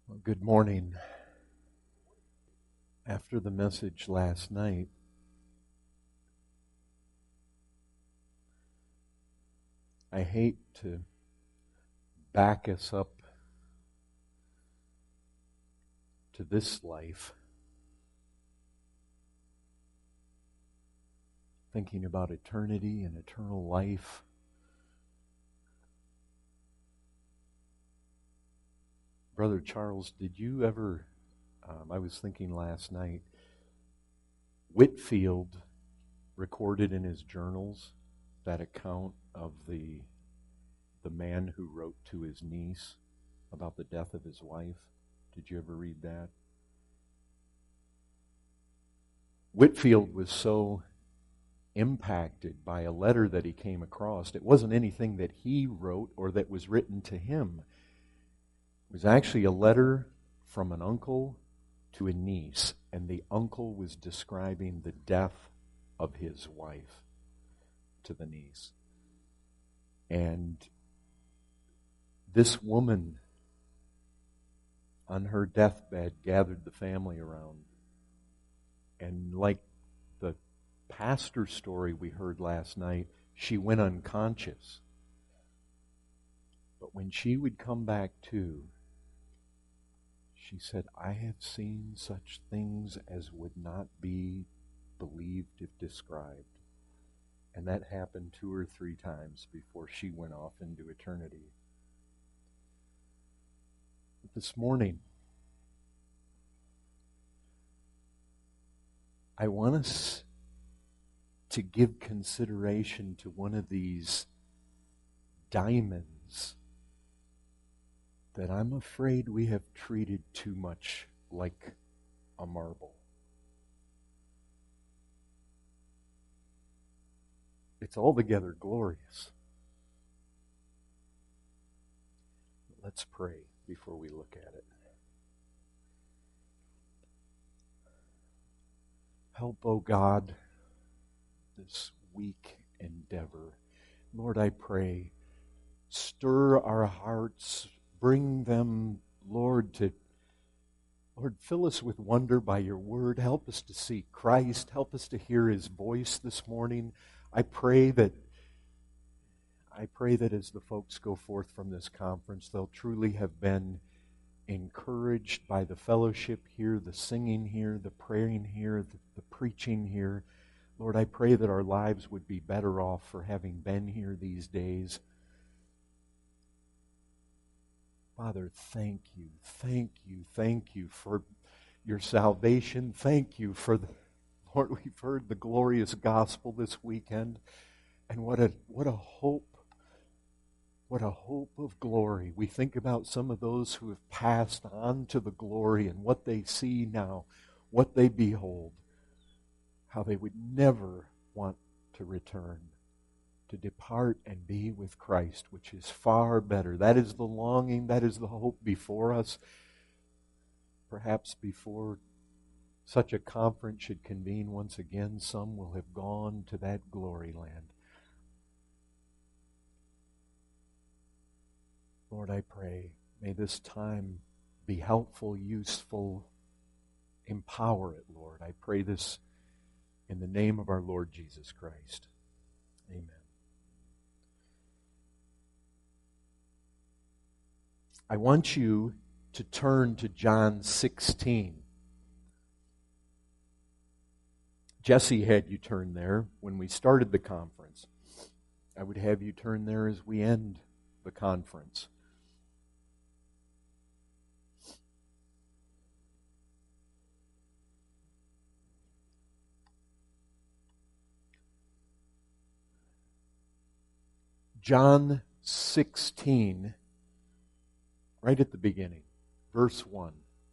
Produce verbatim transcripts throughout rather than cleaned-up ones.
Well, good morning. After the message last night, I hate to back us up to this life, thinking about eternity and eternal life. Brother Charles, did you ever, um, I was thinking last night, Whitfield recorded in his journals that account of the the man who wrote to his niece about the death of his wife. Did you ever read that? Whitfield was so impacted by a letter that he came across. It wasn't anything that he wrote or that was written to him. It was actually a letter from an uncle to a niece, and the uncle was describing the death of his wife to the niece. And this woman, on her deathbed, gathered the family around. And like the pastor story we heard last night, she went unconscious. But when she would come back to, she said, "I have seen such things as would not be believed if described." And that happened two or three times before she went off into eternity. But this morning, I want us to give consideration to one of these diamonds that I'm afraid we have treated too much like a marble. It's altogether glorious. Let's pray before we look at it. Help, O God, this weak endeavor. Lord, I pray, stir our hearts, bring them, Lord, to, Lord, fill us with wonder by your word. Help us to see Christ. Help us to hear his voice this morning. I pray that I pray that as the folks go forth from this conference, they'll truly have been encouraged by the fellowship here, the singing here, the praying here, the, the preaching here. Lord, I pray that our lives would be better off for having been here these days. Father, thank you, thank you, thank you for your salvation. Thank you for the, Lord, we've heard the glorious gospel this weekend. And what a what a hope, what a hope of glory. We think about some of those who have passed on to the glory and what they see now, what they behold, how they would never want to return, to depart and be with Christ, which is far better. That is the longing, that is the hope before us. Perhaps before such a conference should convene once again, some will have gone to that glory land. Lord, I pray, may this time be helpful, useful, empower it, Lord. I pray this in the name of our Lord Jesus Christ. Amen. I want you to turn to John sixteen. Jesse had you turn there when we started the conference. I would have you turn there as we end the conference. John sixteen, right at the beginning, verse one.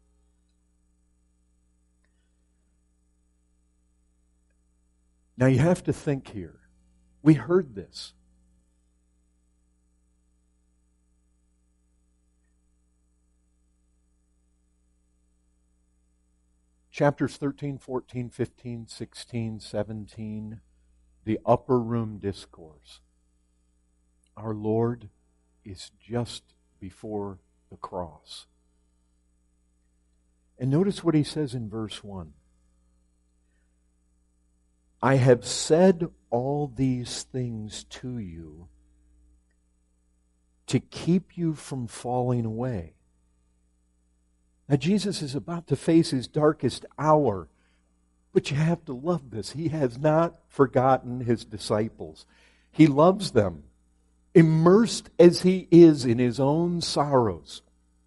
Now you have to think here. We heard this. Chapters thirteen, fourteen, fifteen, sixteen, seventeen, the upper room discourse. Our Lord is just before the cross. And notice what he says in verse one. I have said all these things to you to keep you from falling away. Now, Jesus is about to face his darkest hour, but you have to love this. He has not forgotten his disciples. He loves them, immersed as he is in his own sorrows.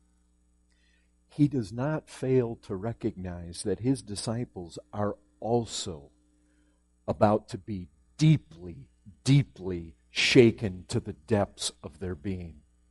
He does not fail to recognize that his disciples are also about to be deeply, deeply shaken to the depths of their being.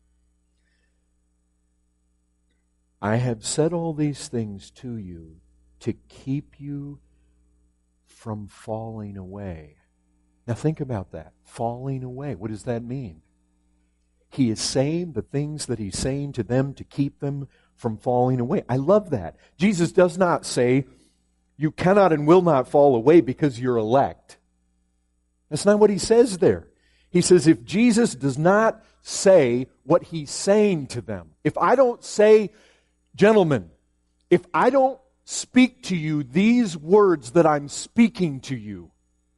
I have said all these things to you to keep you from falling away. Now think about that. Falling away. What does that mean? He is saying the things that he's saying to them to keep them from falling away. I love that. Jesus does not say, you cannot and will not fall away because you're elect. That's not what he says there. He says if Jesus does not say what he's saying to them, if I don't say, gentlemen, if I don't speak to you these words that I'm speaking to you,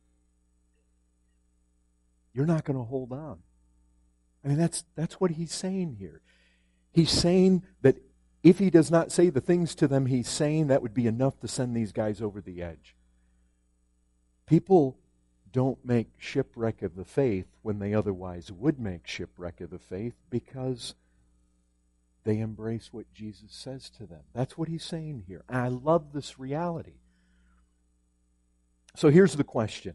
you're not going to hold on. I mean, that's that's what he's saying here. He's saying that if he does not say the things to them he's saying, that would be enough to send these guys over the edge. People don't make shipwreck of the faith when they otherwise would make shipwreck of the faith because they embrace what Jesus says to them. That's what he's saying here. And I love this reality. So here's the question.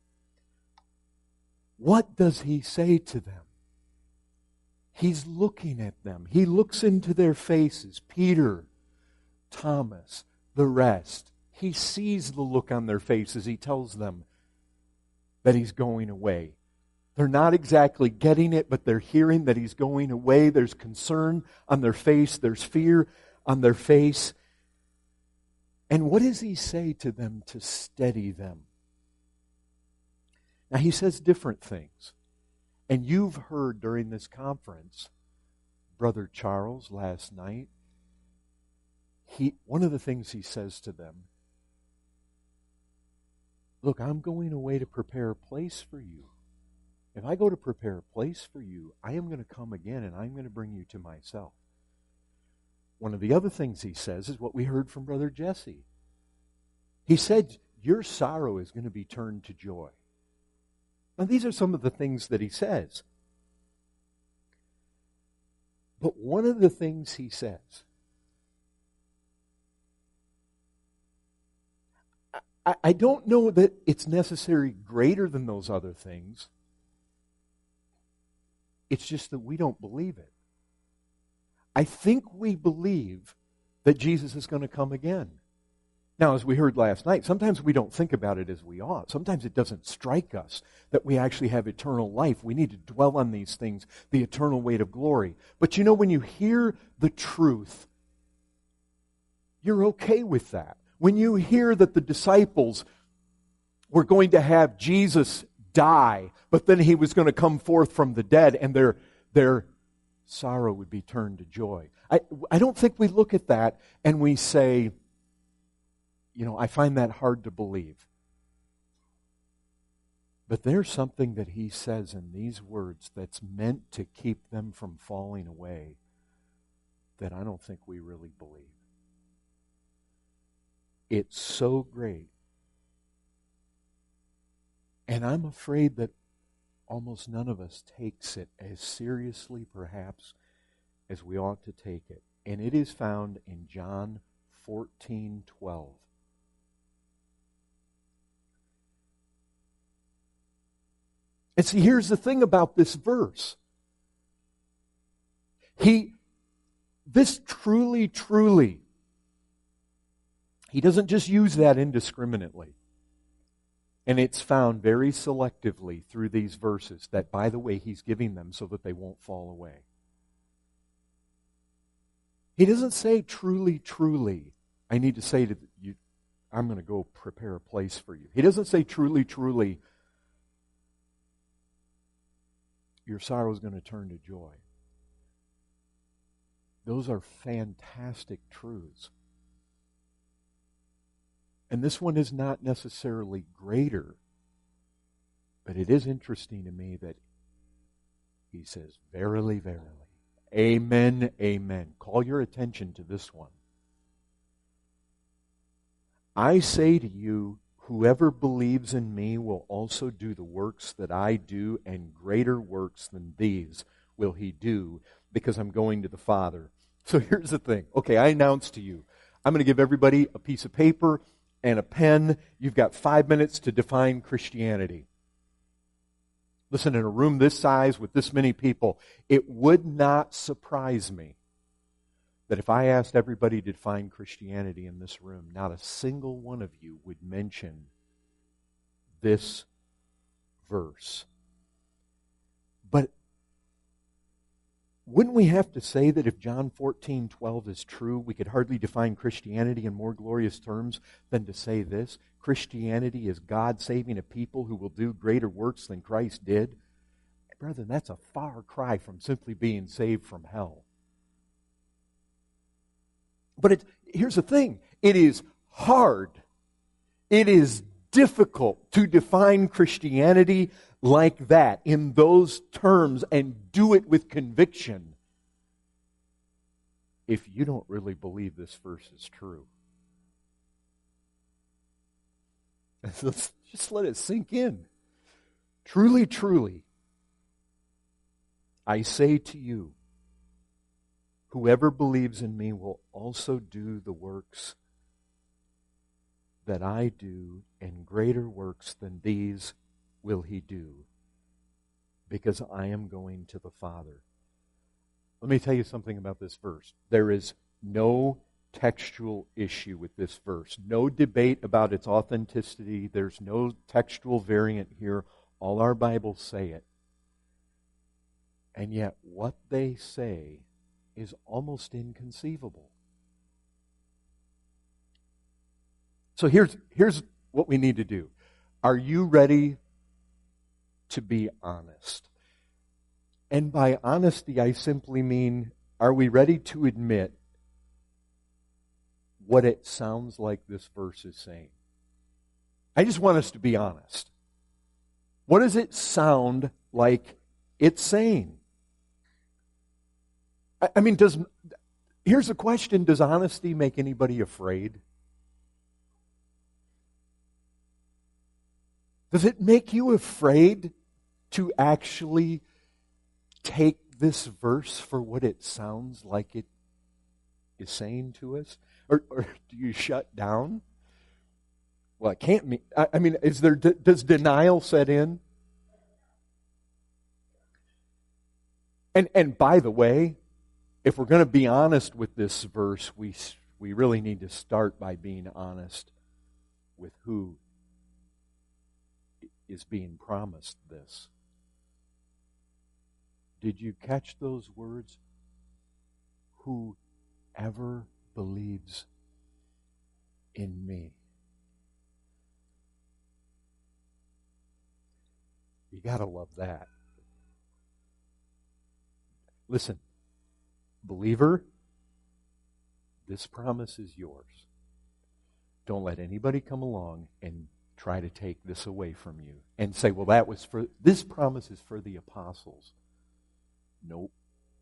What does he say to them? He's looking at them. He looks into their faces. Peter, Thomas, the rest. He sees the look on their faces. He tells them that he's going away. They're not exactly getting it, but they're hearing that he's going away. There's concern on their face. There's fear on their face. And what does he say to them to steady them? Now, he says different things. And you've heard during this conference, Brother Charles last night, he one of the things he says to them, look, I'm going away to prepare a place for you. If I go to prepare a place for you, I am going to come again and I'm going to bring you to myself. One of the other things he says is what we heard from Brother Jesse. He said, your sorrow is going to be turned to joy. Now, these are some of the things that he says. But one of the things he says, I, I don't know that it's necessarily greater than those other things. It's just that we don't believe it. I think we believe that Jesus is going to come again. Now, as we heard last night, sometimes we don't think about it as we ought. Sometimes it doesn't strike us that we actually have eternal life. We need to dwell on these things, the eternal weight of glory. But you know, when you hear the truth, you're okay with that. When you hear that the disciples were going to have Jesus die, but then he was going to come forth from the dead and their, their sorrow would be turned to joy. I, I don't think we look at that and we say, you know, I find that hard to believe. But there's something that he says in these words that's meant to keep them from falling away that I don't think we really believe. It's so great. And I'm afraid that almost none of us takes it as seriously, perhaps, as we ought to take it. And it is found in John fourteen twelve. And see, here's the thing about this verse. He, this truly, truly, he doesn't just use that indiscriminately. And it's found very selectively through these verses that, by the way, he's giving them so that they won't fall away. He doesn't say truly, truly, I need to say to you, I'm going to go prepare a place for you. He doesn't say truly, truly, your sorrow is going to turn to joy. Those are fantastic truths. And this one is not necessarily greater, but it is interesting to me that he says, verily, verily, amen, amen. Call your attention to this one. I say to you, whoever believes in me will also do the works that I do, and greater works than these will he do, because I'm going to the Father. So here's the thing. Okay, I announce to you, I'm going to give everybody a piece of paper and a pen. You've got five minutes to define Christianity. Listen, in a room this size with this many people, it would not surprise me that if I asked everybody to define Christianity in this room, not a single one of you would mention this verse. But wouldn't we have to say that if John fourteen twelve is true, we could hardly define Christianity in more glorious terms than to say this? Christianity is God saving a people who will do greater works than Christ did. Brethren, that's a far cry from simply being saved from hell. But it, here's the thing. It is hard. It is difficult to define Christianity like that, in those terms, and do it with conviction if you don't really believe this verse is true. Let's just let it sink in. Truly, truly, I say to you, whoever believes in me will also do the works that I do, and greater works than these will he do, because I am going to the Father. Let me tell you something about this verse. There is no textual issue with this verse. No debate about its authenticity. There's no textual variant here. All our Bibles say it. And yet what they say is almost inconceivable. So here's, here's what we need to do. Are you ready to be honest? And by honesty, I simply mean, are we ready to admit what it sounds like this verse is saying? I just want us to be honest. What does it sound like it's saying? I, I mean, does here's the question, does honesty make anybody afraid? Does it make you afraid to actually take this verse for what it sounds like it is saying to us? Or, or do you shut down? Well, it can't mean, I, I mean, is there, does denial set in? And, and by the way, if we're going to be honest with this verse, we, we really need to start by being honest with who is being promised this. Did you catch those words? Whoever believes in me. You gotta love that. Listen, believer, this promise is yours. Don't let anybody come along and try to take this away from you and say, well, that was for, this promise is for the apostles. Nope.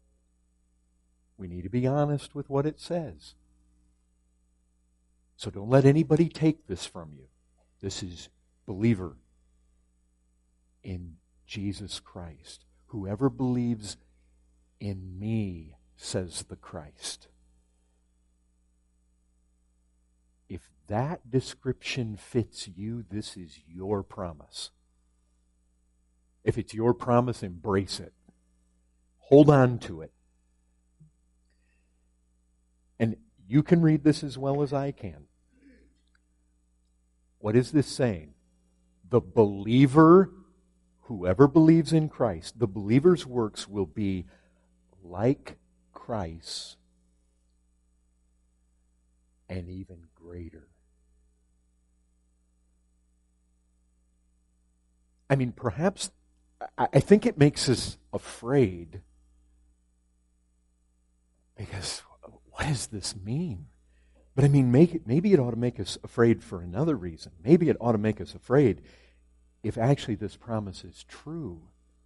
We need to be honest with what it says. So don't let anybody take this from you. This is believer in Jesus Christ. Whoever believes in me, says the Christ. If that description fits you, this is your promise. If it's your promise, embrace it. Hold on to it. And you can read this as well as I can. What is this saying? The believer, whoever believes in Christ, the believer's works will be like Christ and even greater. I mean, perhaps, I think it makes us afraid because what does this mean? But I mean, make it, maybe it ought to make us afraid for another reason. Maybe it ought to make us afraid if actually this promise is true.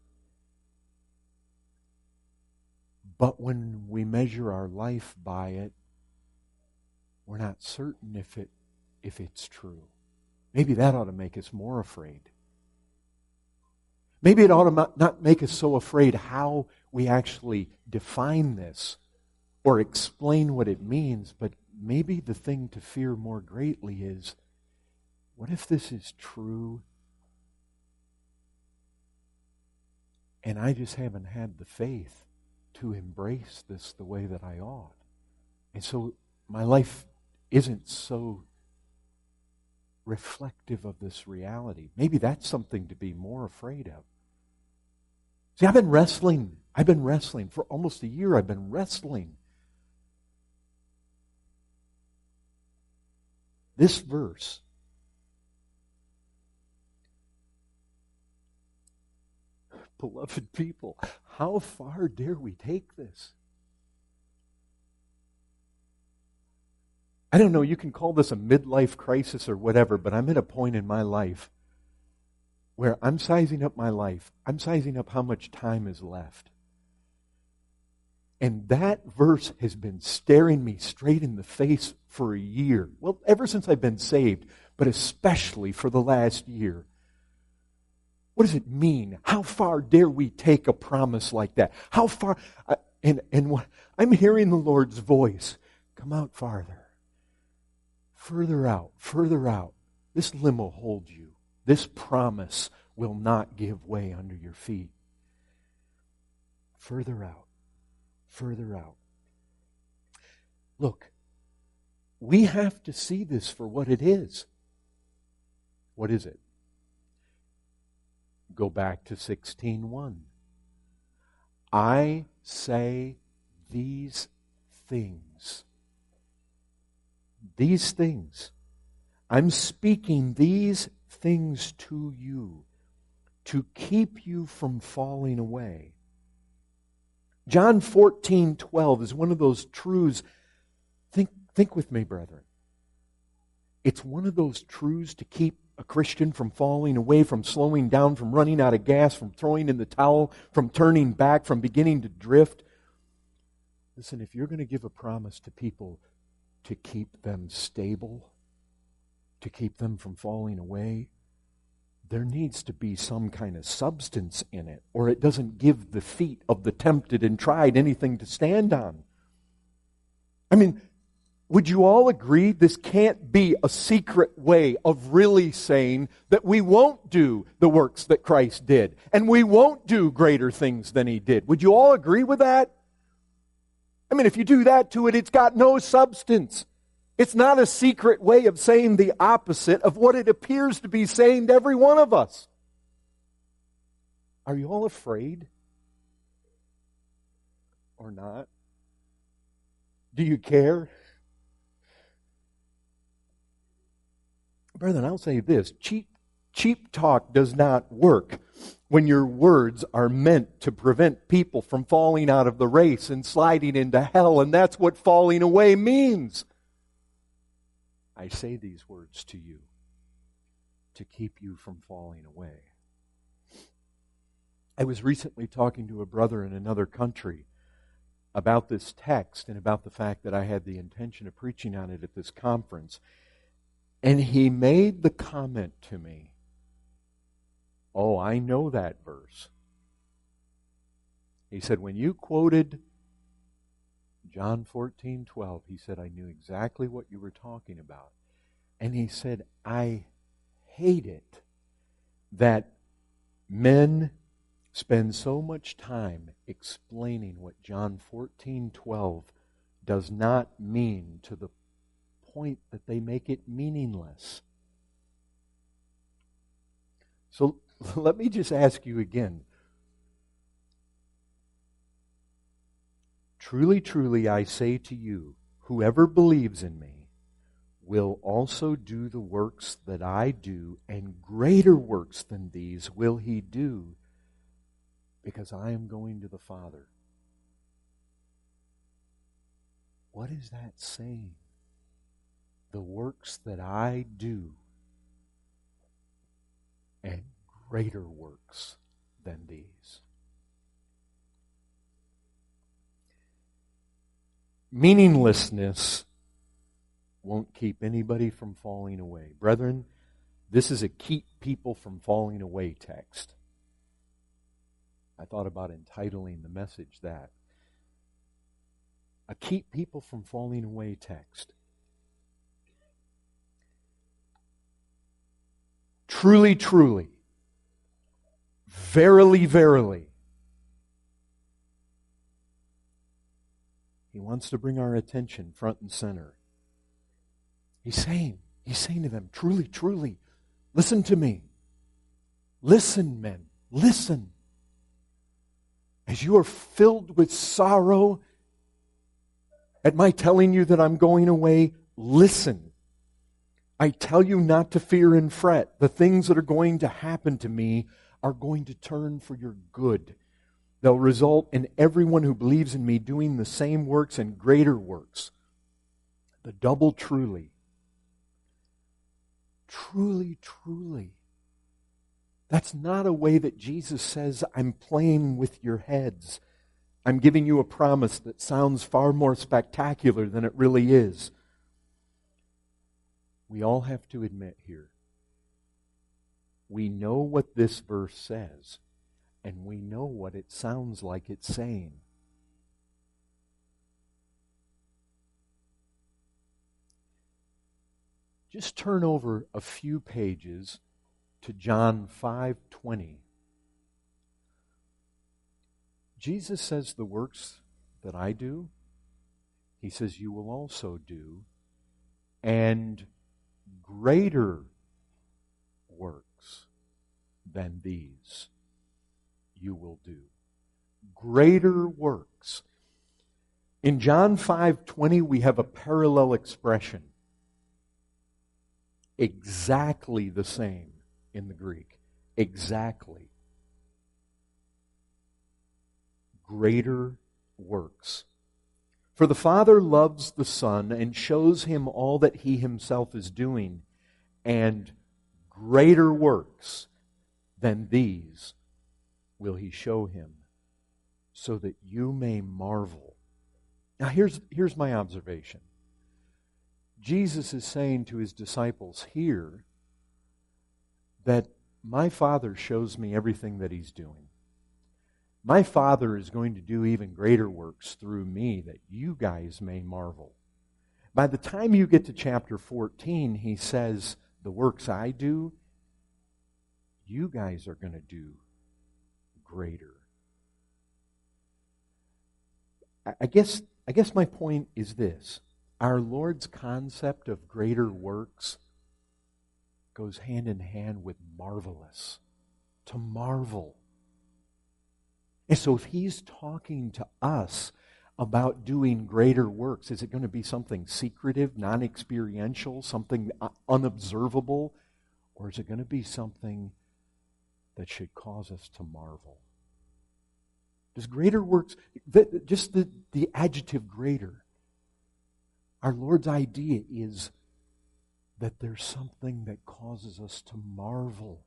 But when we measure our life by it, we're not certain if it if it's true. Maybe that ought to make us more afraid. Maybe it ought to not make us so afraid how we actually define this or explain what it means, but maybe the thing to fear more greatly is, what if this is true and I just haven't had the faith to embrace this the way that I ought? And so my life isn't so reflective of this reality. Maybe that's something to be more afraid of. See, I've been wrestling. I've been wrestling. For almost a year, I've been wrestling. This verse, beloved people, how far dare we take this? I don't know, you can call this a midlife crisis or whatever, but I'm at a point in my life where I'm sizing up my life. I'm sizing up how much time is left. And that verse has been staring me straight in the face for a year. Well, ever since I've been saved, but especially for the last year. What does it mean? How far dare we take a promise like that? How far? Uh, and and what, I'm hearing the Lord's voice. Come out farther. Further out, further out. This limb will hold you. This promise will not give way under your feet. Further out, further out. Look, we have to see this for what it is. What is it? Go back to sixteen one. I say these things. These things. I'm speaking these things to you to keep you from falling away. John fourteen twelve is one of those truths. Think, think with me, brethren. It's one of those truths to keep a Christian from falling away, from slowing down, from running out of gas, from throwing in the towel, from turning back, from beginning to drift. Listen, if you're going to give a promise to people to keep them stable, to keep them from falling away, there needs to be some kind of substance in it, or it doesn't give the feet of the tempted and tried anything to stand on. I mean, would you all agree this can't be a secret way of really saying that we won't do the works that Christ did, and we won't do greater things than He did? Would you all agree with that? I mean, if you do that to it, it's got no substance. It's not a secret way of saying the opposite of what it appears to be saying to every one of us. Are you all afraid? Or not? Do you care? Brethren, I'll say this. Cheap, cheap talk does not work when your words are meant to prevent people from falling out of the race and sliding into hell, and that's what falling away means. I say these words to you to keep you from falling away. I was recently talking to a brother in another country about this text and about the fact that I had the intention of preaching on it at this conference. And he made the comment to me, "Oh, I know that verse." He said, when you quoted John fourteen twelve, he said, I knew exactly what you were talking about. And he said, I hate it that men spend so much time explaining what John fourteen twelve does not mean to the point that they make it meaningless. So let me just ask you again. Truly, truly, I say to you, whoever believes in me will also do the works that I do, and greater works than these will he do, because I am going to the Father. What is that saying? the works that I do, and greater works than these. Meaninglessness won't keep anybody from falling away. Brethren, this is a keep people from falling away text. I thought about entitling the message that. A keep people from falling away text. Truly, truly, verily, verily. He wants to bring our attention front and center. He's saying, he's saying to them, truly, truly, listen to me. Listen, men, listen. As you are filled with sorrow at my telling you that I'm going away, listen. I tell you not to fear and fret. The things that are going to happen to me are going to turn for your good. They'll result in everyone who believes in me doing the same works and greater works. The double truly. Truly, truly. That's not a way that Jesus says, I'm playing with your heads. I'm giving you a promise that sounds far more spectacular than it really is. We all have to admit here, we know what this verse says, and we know what it sounds like it's saying. Just turn over a few pages to John five twenty. Jesus says, the works that I do, he says, you will also do, and greater works than these you will do. Greater works. In John five twenty, we have a parallel expression. Exactly the same in the Greek. Exactly. Greater works. For the Father loves the Son and shows him all that he himself is doing, and greater works than these will he show him, so that you may marvel. Now here's, here's my observation. Jesus is saying to his disciples here that my Father shows me everything that he's doing. My Father is going to do even greater works through me that you guys may marvel. By the time you get to chapter fourteen, he says, the works I do, you guys are going to do greater. I guess, I guess my point is this. Our Lord's concept of greater works goes hand in hand with marvelous. To marvel. And so if he's talking to us about doing greater works, is it going to be something secretive, non-experiential, something unobservable, or is it going to be something that should cause us to marvel? Does greater works, just the, the adjective greater, our Lord's idea is that there's something that causes us to marvel.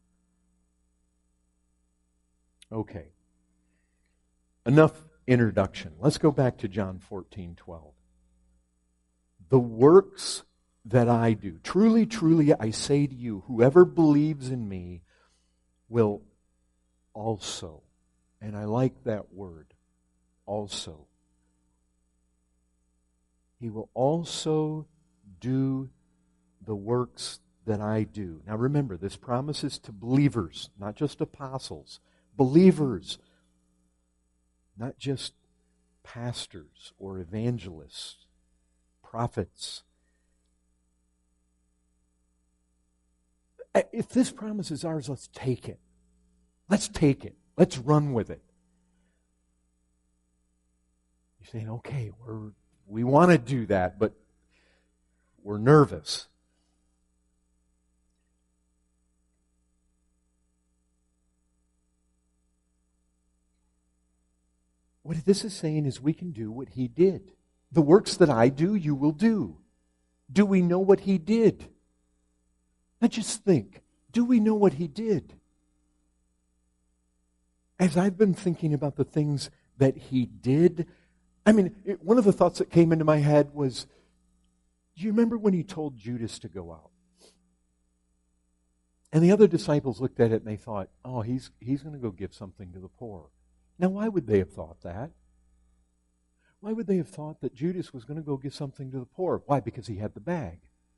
Okay. Enough introduction. Let's go back to John fourteen twelve. The works that I do, truly, truly, I say to you, whoever believes in me will also, and I like that word, also. He will also do the works that I do. Now remember, this promise is to believers, not just apostles. Believers. Not just pastors or evangelists, prophets. If this promise is ours, let's take it. Let's take it. Let's run with it. You're saying, okay, we're, we want to do that, but we're nervous. What this is saying is we can do what he did. The works that I do, you will do. Do we know what he did? Now just think, do we know what he did? As I've been thinking about the things that he did, I mean, it, one of the thoughts that came into my head was, do you remember when he told Judas to go out? And the other disciples looked at it and they thought, oh, he's, he's going to go give something to the poor. Now, why would they have thought that? Why would they have thought that Judas was going to go give something to the poor? Why? Because he had the bag.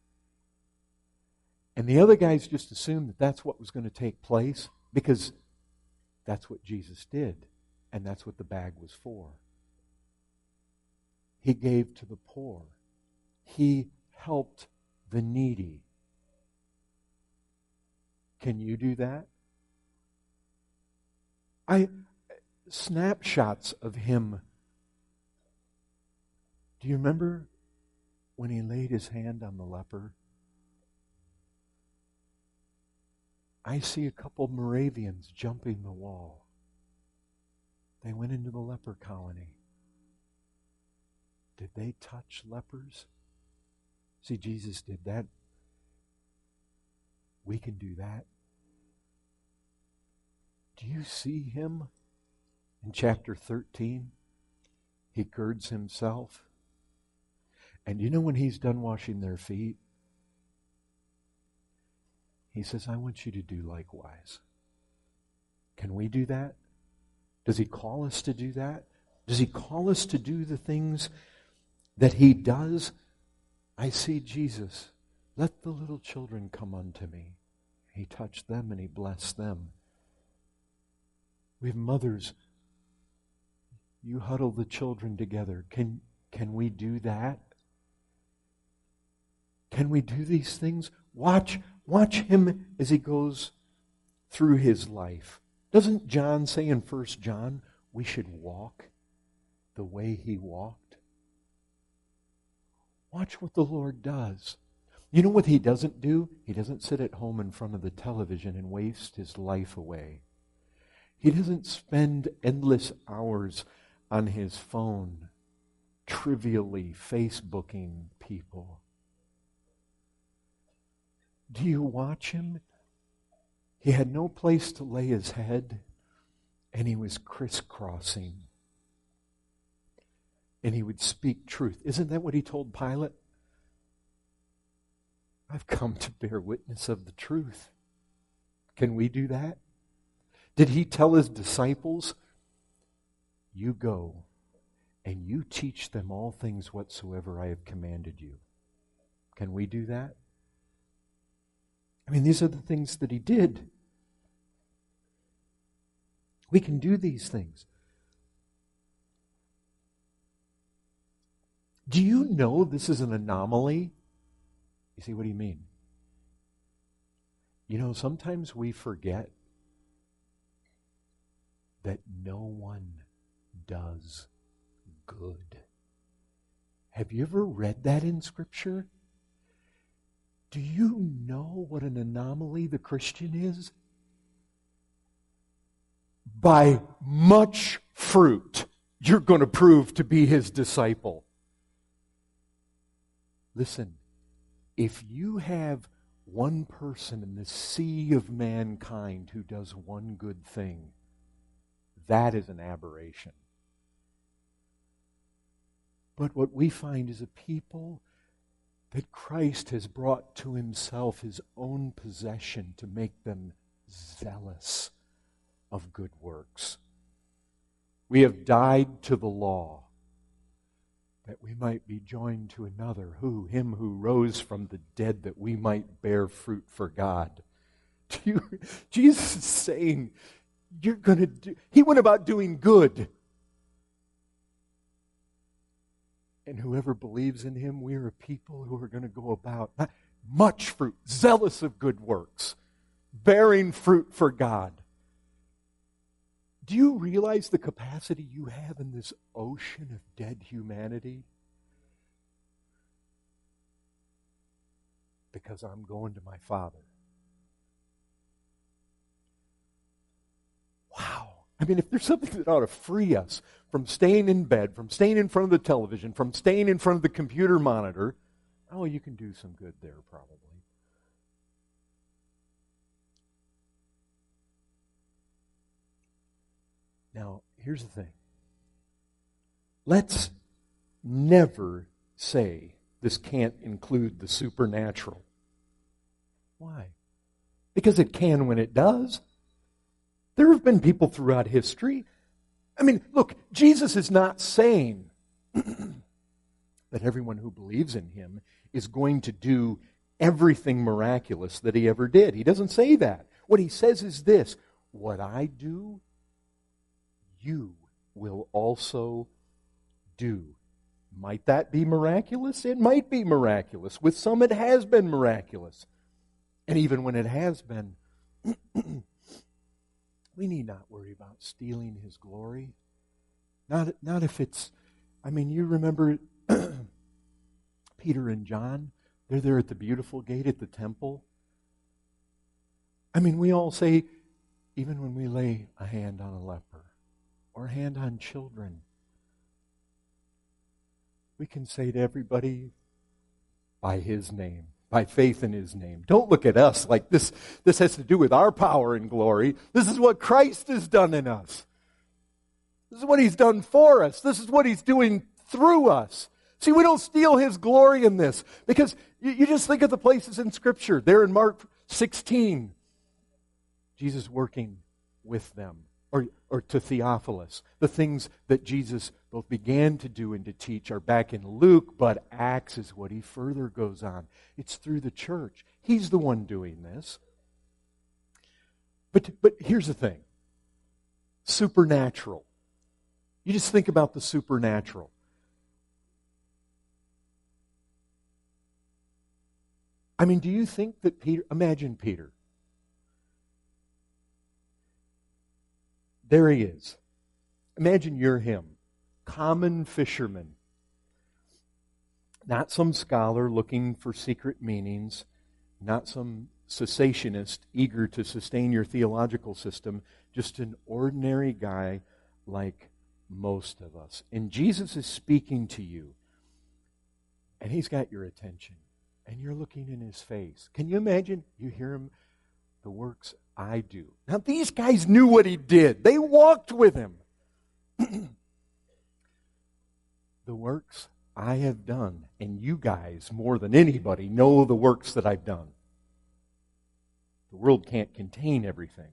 And the other guys just assumed that that's what was going to take place because that's what Jesus did. And that's what the bag was for. He gave to the poor. He helped the needy. Can you do that? I snapshots of him. Do you remember when he laid his hand on the leper? I see a couple Moravians jumping the wall. They went into the leper colony. Did they touch lepers? See, Jesus did that. We can do that. Do you see him in chapter thirteen? He girds himself. And you know when he's done washing their feet? He says, I want you to do likewise. Can we do that? Does he call us to do that? Does he call us to do the things that he does? I see Jesus. Let the little children come unto me. He touched them and he blessed them. We have mothers. You huddle the children together. Can, can we do that? Can we do these things? Watch, watch him as he goes through his life. Doesn't John say in First John, we should walk the way he walked? Watch what the Lord does. You know what he doesn't do? He doesn't sit at home in front of the television and waste his life away. He doesn't spend endless hours on his phone, trivially Facebooking people. Do you watch him? He had no place to lay his head, and he was crisscrossing. And he would speak truth. Isn't that what he told Pilate? I've come to bear witness of the truth. Can we do that? Did he tell his disciples, you go and you teach them all things whatsoever I have commanded you? Can we do that? I mean, these are the things that he did. We can do these things. Do you know this is an anomaly? You see, what do you mean? You know, sometimes we forget that no one does good. Have you ever read that in Scripture? Do you know what an anomaly the Christian is? By much fruit, you're going to prove to be his disciple. Listen, if you have one person in the sea of mankind who does one good thing, that is an aberration. But what we find is a people that Christ has brought to himself his own possession to make them zealous of good works. We have died to the law that we might be joined to another, who, him who rose from the dead, that we might bear fruit for God. Do you, Jesus is saying, you're going to do, he went about doing good. And whoever believes in him, we are a people who are going to go about not much fruit, zealous of good works, bearing fruit for God. Do you realize the capacity you have in this ocean of dead humanity? Because I'm going to my Father. Wow. I mean, if there's something that ought to free us from staying in bed, from staying in front of the television, from staying in front of the computer monitor, Oh, you can do some good there, probably. Now, here's the thing. Let's never say this can't include the supernatural. Why? Because it can when it does. There have been people throughout history. I mean, look, Jesus is not saying that everyone who believes in him is going to do everything miraculous that he ever did. He doesn't say that. What he says is this: what I do, you will also do. Might that be miraculous? It might be miraculous. With some it has been miraculous. And even when it has been, we need not worry about stealing his glory. Not, not if it's, I mean, you remember Peter and John? They're there at the beautiful gate at the temple. I mean, we all say, even when we lay a hand on a leper or a hand on children, we can say to everybody, by his name, by faith in his name. Don't look at us like this, this has to do with our power and glory. This is what Christ has done in us. This is what he's done for us. This is what he's doing through us. See, we don't steal his glory in this, because you, you just think of the places in Scripture. There in Mark sixteen, Jesus working with them, or, or to Theophilus. The things that Jesus both began to do and to teach are back in Luke, but Acts is what he further goes on. It's through the church. He's the one doing this. But, but here's the thing. Supernatural. You just think about the supernatural. I mean, do you think that Peter, imagine Peter. There he is. Imagine you're him. Common fisherman. Not some scholar looking for secret meanings. Not some cessationist eager to sustain your theological system. Just an ordinary guy like most of us. And Jesus is speaking to you. And he's got your attention. And you're looking in his face. Can you imagine? You hear him, the works I do. Now, these guys knew what he did. They walked with him. The works I have done, and you guys, more than anybody, know the works that I've done. The world can't contain everything.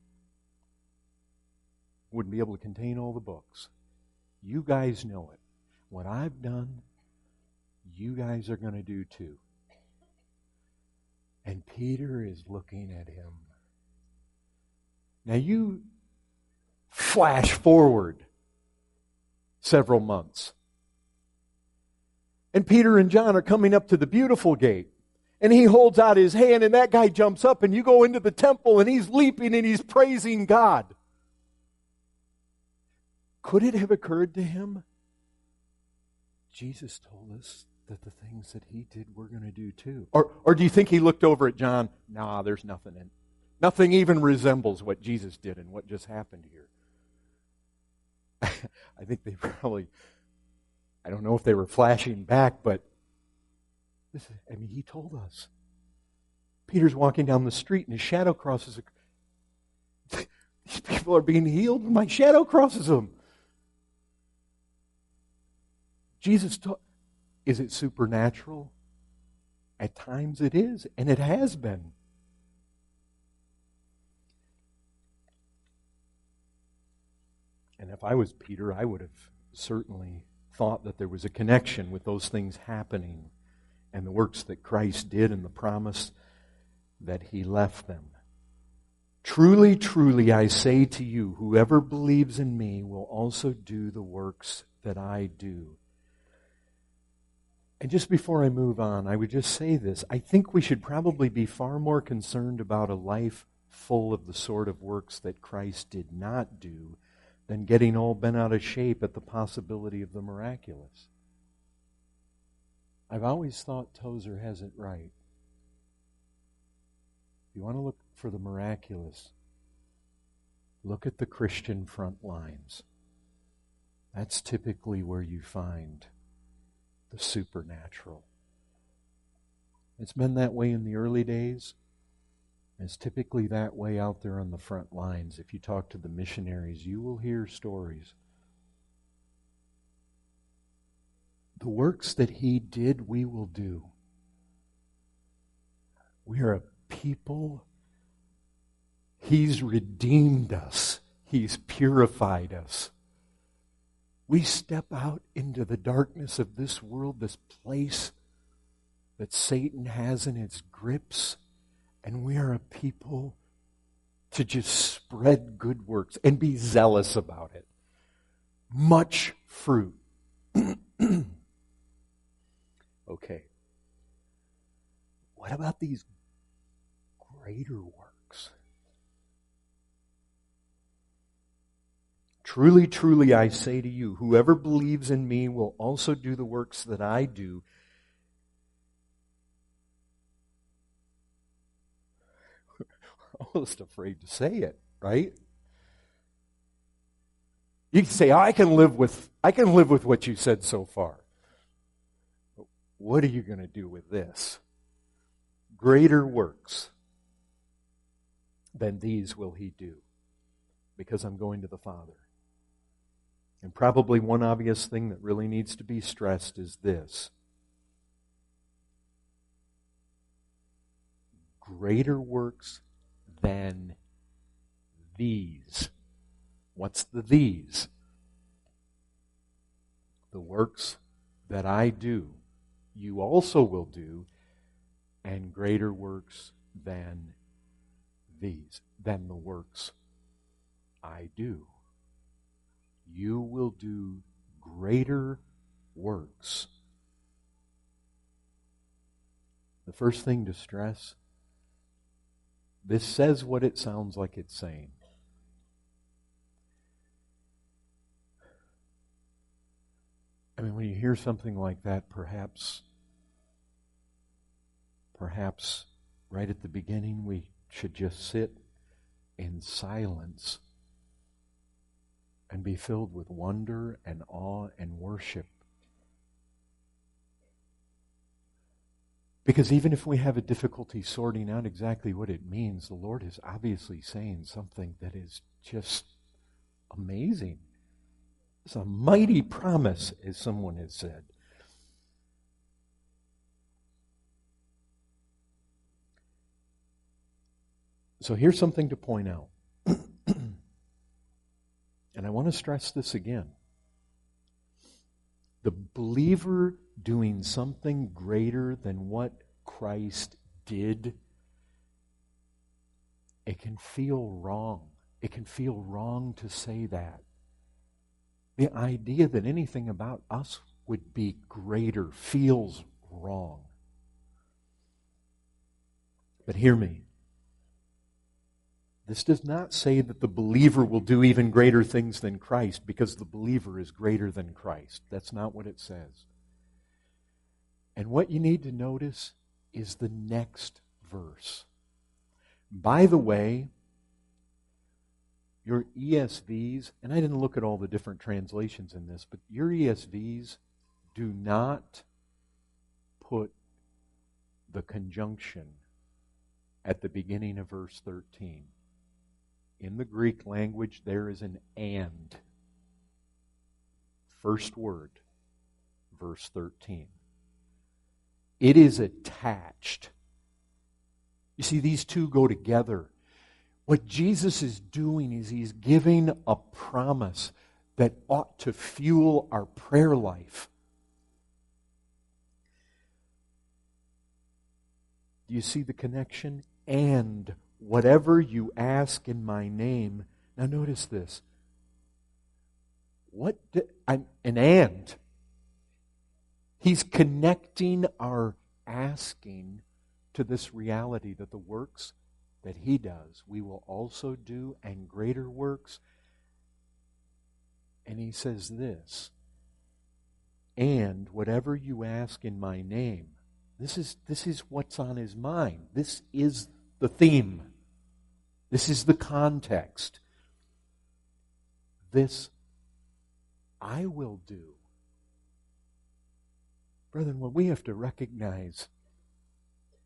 Wouldn't be able to contain all the books. You guys know it. What I've done, you guys are going to do too. And Peter is looking at him. Now you flash forward several months. And Peter and John are coming up to the beautiful gate. And he holds out his hand, and that guy jumps up, and you go into the temple, and he's leaping and he's praising God. Could it have occurred to him? Jesus told us that the things that he did we're going to do too. Or, or do you think he looked over at John? Nah, there's nothing in it. Nothing even resembles what Jesus did and what just happened here. I think they probably, I don't know if they were flashing back, but this is, I mean, he told us. Peter's walking down the street and his shadow crosses. A, these people are being healed and my shadow crosses them. Jesus taught. Is it supernatural? At times it is, and it has been. And if I was Peter, I would have certainly thought that there was a connection with those things happening and the works that Christ did and the promise that he left them. Truly, truly, I say to you, whoever believes in me will also do the works that I do. And just before I move on, I would just say this. I think we should probably be far more concerned about a life full of the sort of works that Christ did not do than getting all bent out of shape at the possibility of the miraculous. I've always thought Tozer has it right. If you want to look for the miraculous, look at the Christian front lines. That's typically where you find the supernatural. It's been that way in the early days. It's typically that way out there on the front lines. If you talk to the missionaries, you will hear stories. The works that he did, we will do. We are a people. He's redeemed us. He's purified us. We step out into the darkness of this world, this place that Satan has in its grips, and we are a people to just spread good works and be zealous about it. Much fruit. Okay. What about these greater works? Truly, truly, I say to you, whoever believes in me will also do the works that I do. We're almost afraid to say it, right? You can say, oh, I can live with I can live with what you said so far. But what are you going to do with this? Greater works than these will he do, because I'm going to the Father. And probably one obvious thing that really needs to be stressed is this. Greater works than these. What's the these? The works that I do, you also will do, and greater works than these, than the works I do. You will do greater works. The first thing to stress, this says what it sounds like it's saying. I mean, when you hear something like that, perhaps, perhaps right at the beginning we should just sit in silence and be filled with wonder and awe and worship. Because even if we have a difficulty sorting out exactly what it means, the Lord is obviously saying something that is just amazing. It's a mighty promise, as someone has said. So here's something to point out. And I want to stress this again. The believer doing something greater than what Christ did, it can feel wrong. It can feel wrong to say that. The idea that anything about us would be greater feels wrong. But hear me. This does not say that the believer will do even greater things than Christ because the believer is greater than Christ. That's not what it says. And what you need to notice is the next verse. By the way, your E S Vs, and I didn't look at all the different translations in this, but your E S Vs do not put the conjunction at the beginning of verse thirteen. In the Greek language, there is an and. First word, verse thirteen. It is attached. You see, these two go together. What Jesus is doing is he's giving a promise that ought to fuel our prayer life. Do you see the connection? And whatever you ask in my name. Now notice this. What do, I'm, an and. He's connecting our asking to this reality that the works that he does, we will also do, and greater works. And he says this, and whatever you ask in my name. This is, this is what's on his mind. This is the theme. This is the context. This I will do. Brethren, what we have to recognize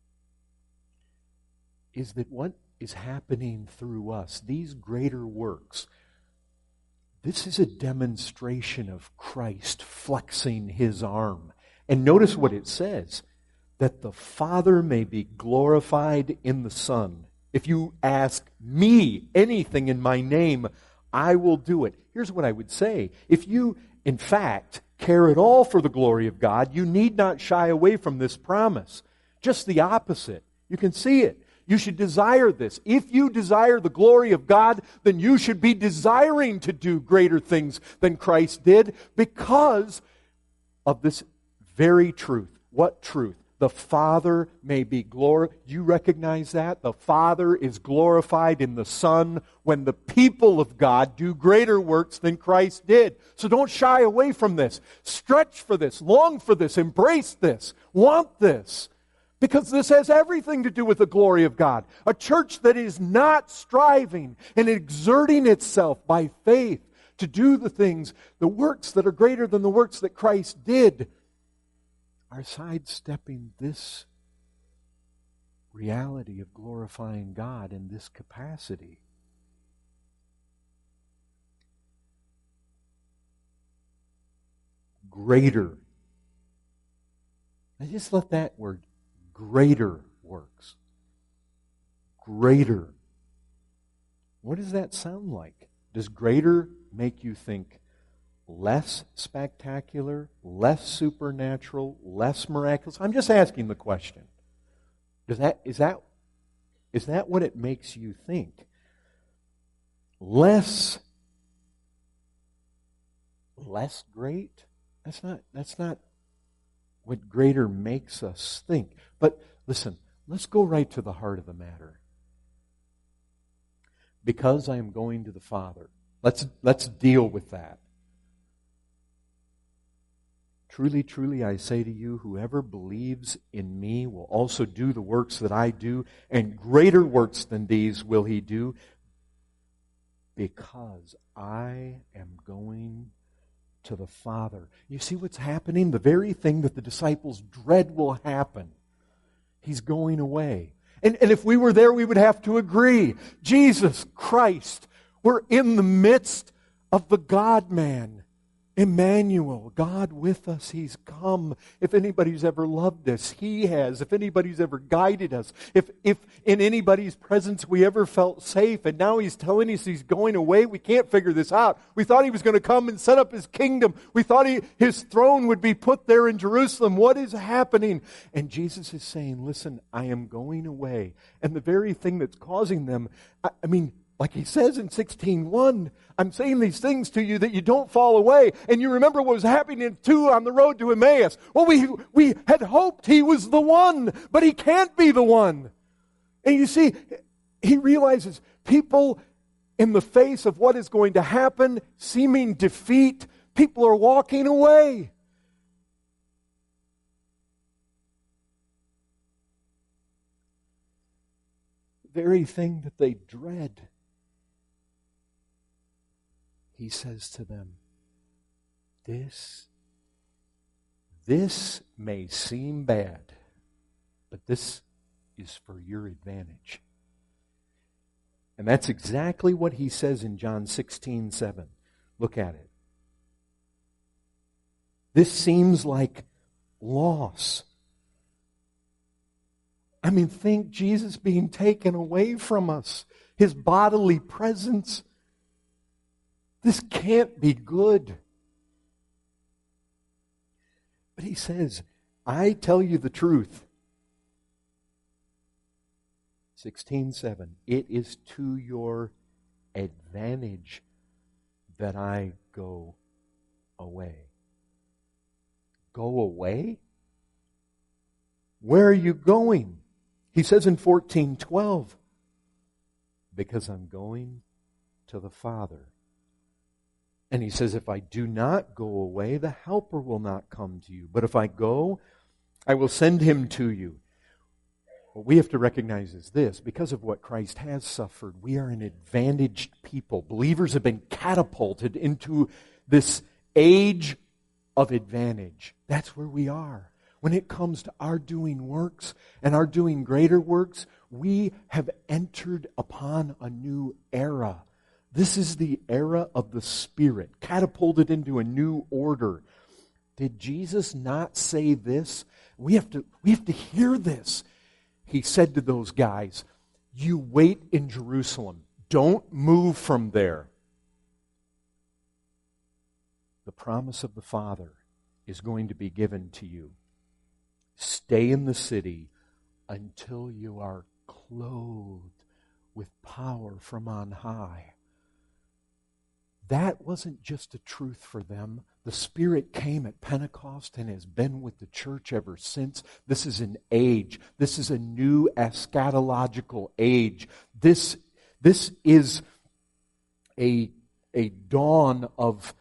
is that what is happening through us, these greater works, this is a demonstration of Christ flexing His arm. And notice what it says, that the Father may be glorified in the Son. If you ask me anything in my name, I will do it. Here's what I would say. If you, in fact, care at all for the glory of God, you need not shy away from this promise. Just the opposite. You can see it. You should desire this. If you desire the glory of God, then you should be desiring to do greater things than Christ did because of this very truth. What truth? The Father may be glorified. Do you recognize that? The Father is glorified in the Son when the people of God do greater works than Christ did. So don't shy away from this. Stretch for this. Long for this. Embrace this. Want this. Because this has everything to do with the glory of God. A church that is not striving and exerting itself by faith to do the things, the works that are greater than the works that Christ did, are sidestepping this reality of glorifying God in this capacity. Greater. I just let that word, greater works. Greater. What does that sound like? Does greater make you think less spectacular, less supernatural, less miraculous? I'm just asking the question. Does that, is that, is that what it makes you think? Less, less great? That's not, that's not what greater makes us think. But listen, let's go right to the heart of the matter. Because I am going to the Father. Let's, let's deal with that. Truly, truly, I say to you, whoever believes in me will also do the works that I do, and greater works than these will he do, because I am going to the Father. You see what's happening? The very thing that the disciples dread will happen. He's going away. And, and if we were there, we would have to agree. Jesus Christ, we're in the midst of the God-man. Emmanuel, God with us, He's come. If anybody's ever loved us, He has. If anybody's ever guided us, if, if in anybody's presence we ever felt safe, and now He's telling us He's going away, we can't figure this out. We thought He was going to come and set up His kingdom. We thought he, His throne would be put there in Jerusalem. What is happening? And Jesus is saying, listen, I am going away. And the very thing that's causing them, I, I mean, like He says in sixteen one, I'm saying these things to you that you don't fall away. And you remember what was happening too on the road to Emmaus. Well, we, we had hoped He was the one, but He can't be the one. And you see, He realizes people in the face of what is going to happen, seeming defeat, people are walking away. The very thing that they dread, He says to them, this, this may seem bad, but this is for your advantage. And that's exactly what He says in John sixteen seven. Look at it. This seems like loss. I mean, think Jesus being taken away from us, His bodily presence. This can't be good. But He says, I tell you the truth. sixteen seven. It is to your advantage that I go away. Go away? Where are you going? He says in fourteen twelve, because I'm going to the Father. And He says, if I do not go away, the Helper will not come to you. But if I go, I will send Him to you. What we have to recognize is this. Because of what Christ has suffered, we are an advantaged people. Believers have been catapulted into this age of advantage. That's where we are. when it comes to our doing works and our doing greater works, we have entered upon a new era. This is the era of the Spirit, catapulted into a new order. Did Jesus not say this? We have to, we have to hear this. He said to those guys, you wait in Jerusalem. Don't move from there. The promise of the Father is going to be given to you. Stay in the city until you are clothed with power from on high. That wasn't just a truth for them. The Spirit came at Pentecost and has been with the church ever since. This is an age. This is a new eschatological age. This, this is a, a dawn of,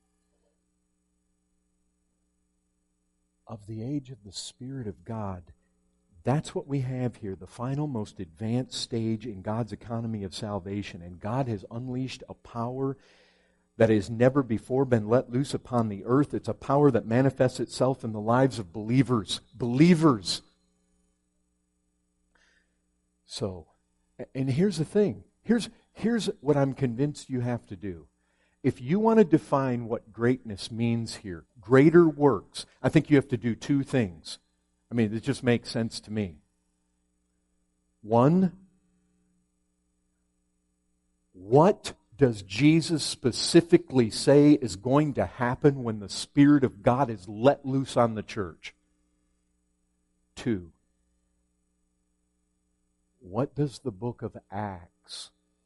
of the age of the Spirit of God. That's what we have here, the final, most advanced stage in God's economy of salvation. And God has unleashed a power that has never before been let loose upon the earth. It's a power that manifests itself in the lives of believers. Believers. So, and here's the thing. Here's, here's what I'm convinced you have to do. If you want to define what greatness means here, greater works, I think you have to do two things. I mean, it just makes sense to me. One, what does Jesus specifically say is going to happen when the Spirit of God is let loose on the church? Two, what does the book of Acts